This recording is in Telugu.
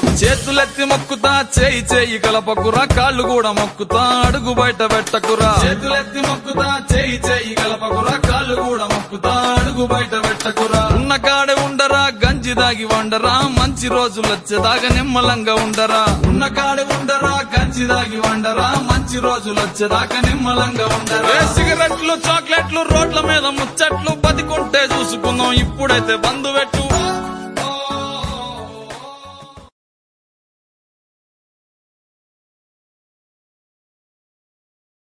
చేతులెత్తి మొక్కుతా చేయి చేయి కలపకురా కాళ్ళు కూడా మొక్కుతా అడుగు బయట పెట్టకురా చేతులెత్తి మొక్కుతా చేయి చేయి కలపకురా కాళ్ళు కూడా మొక్కుతా అడుగు బయట పెట్టకురా ఉన్న కాడే ఉండరా గంజి దాగి వండరా మంచి రోజులొచ్చేదాకా నిమ్మలంగా ఉండరా ఉన్న కాడే ఉండరా గంజి దాగి వండరా మంచి రోజులొచ్చేదాకా నిమ్మలంగా ఉండరా సిగరెట్లు చాక్లెట్లు రోడ్ల మీద ముచ్చట్లు బతికుంటే చూసుకుందాం ఇప్పుడైతే బంధు పెట్టు